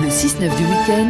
Le 6-9 du week-end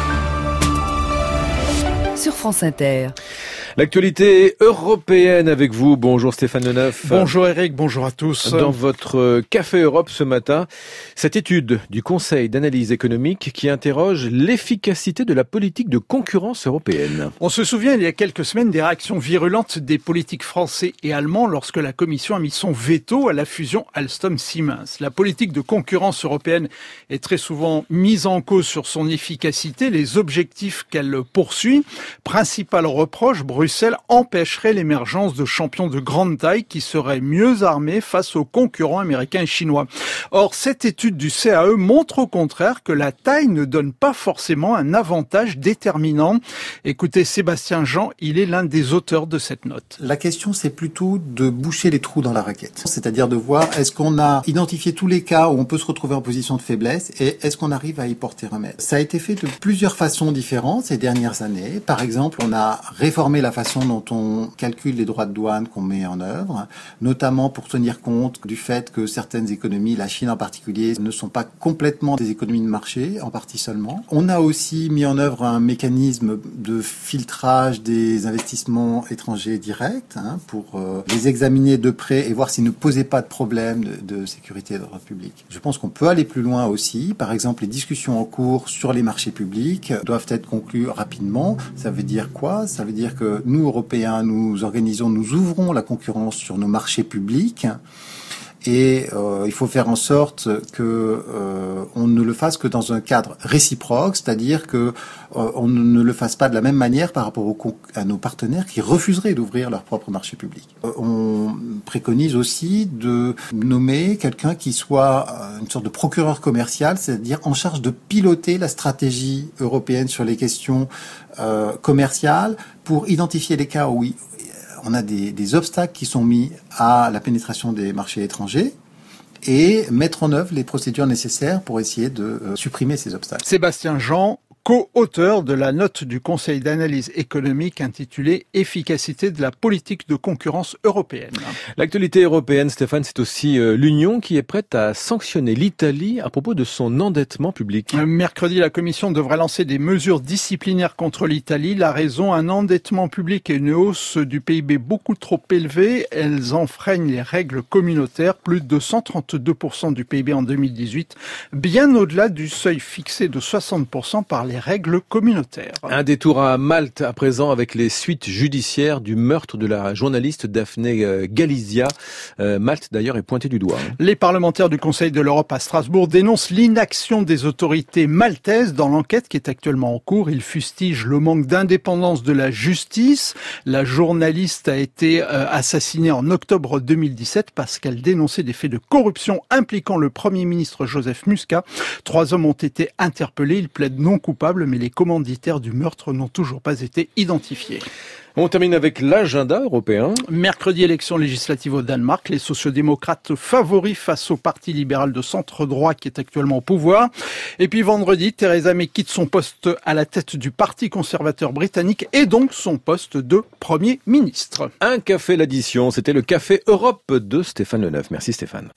sur France Inter. L'actualité européenne avec vous. Bonjour Stéphane Le Neuf. Bonjour Eric, bonjour à tous. Dans votre Café Europe ce matin, cette étude du Conseil d'analyse économique qui interroge l'efficacité de la politique de concurrence européenne. On se souvient il y a quelques semaines des réactions virulentes des politiques français et allemands lorsque la Commission a mis son veto à la fusion Alstom-Siemens. La politique de concurrence européenne est très souvent mise en cause sur son efficacité, les objectifs qu'elle poursuit. Principal reproche, Bruxelles empêcherait l'émergence de champions de grande taille qui seraient mieux armés face aux concurrents américains et chinois. Or, cette étude du CAE montre au contraire que la taille ne donne pas forcément un avantage déterminant. Écoutez Sébastien Jean, il est l'un des auteurs de cette note. La question, c'est plutôt de boucher les trous dans la raquette. C'est-à-dire de voir, est-ce qu'on a identifié tous les cas où on peut se retrouver en position de faiblesse et est-ce qu'on arrive à y porter remède. Ça a été fait de plusieurs façons différentes ces dernières années. Par exemple, on a réformé la façon dont on calcule les droits de douane qu'on met en œuvre, notamment pour tenir compte du fait que certaines économies, la Chine en particulier, ne sont pas complètement des économies de marché, en partie seulement. On a aussi mis en œuvre un mécanisme de filtrage des investissements étrangers directs pour les examiner de près et voir s'ils ne posaient pas de problème de sécurité et d'ordre public. Je pense qu'on peut aller plus loin aussi. Par exemple, les discussions en cours sur les marchés publics doivent être conclues rapidement. Ça veut dire quoi ? Ça veut dire que nous, Européens, nous ouvrons la concurrence sur nos marchés publics et il faut faire en sorte que on ne le fasse que dans un cadre réciproque, c'est-à-dire que on ne le fasse pas de la même manière par rapport à nos partenaires qui refuseraient d'ouvrir leur propre marché public. On préconise aussi de nommer quelqu'un qui soit une sorte de procureur commercial, c'est-à-dire en charge de piloter la stratégie européenne sur les questions commerciales pour identifier les cas où on a des obstacles qui sont mis à la pénétration des marchés étrangers et mettre en œuvre les procédures nécessaires pour essayer de supprimer ces obstacles. Sébastien Jean, co-auteur de la note du Conseil d'analyse économique intitulée « Efficacité de la politique de concurrence européenne ». L'actualité européenne, Stéphane, c'est aussi l'Union qui est prête à sanctionner l'Italie à propos de son endettement public. Mercredi, la Commission devrait lancer des mesures disciplinaires contre l'Italie. La raison, un endettement public et une hausse du PIB beaucoup trop élevée. Elles enfreignent les règles communautaires, plus de 132% du PIB en 2018, bien au-delà du seuil fixé de 60% par les règles communautaires. Un détour à Malte à présent avec les suites judiciaires du meurtre de la journaliste Daphne Galizia. Malte d'ailleurs est pointé du doigt. Les parlementaires du Conseil de l'Europe à Strasbourg dénoncent l'inaction des autorités maltaises dans l'enquête qui est actuellement en cours. Ils fustigent le manque d'indépendance de la justice. La journaliste a été assassinée en octobre 2017 parce qu'elle dénonçait des faits de corruption impliquant le Premier ministre Joseph Muscat. 3 hommes ont été interpellés. Ils plaident non coupables, mais les commanditaires du meurtre n'ont toujours pas été identifiés. On termine avec l'agenda européen. Mercredi, élection législative au Danemark. Les sociodémocrates favoris face au parti libéral de centre-droit qui est actuellement au pouvoir. Et puis vendredi, Theresa May quitte son poste à la tête du parti conservateur britannique et donc son poste de Premier ministre. Un café l'addition, c'était le Café Europe de Stéphane Le Neuf. Merci Stéphane.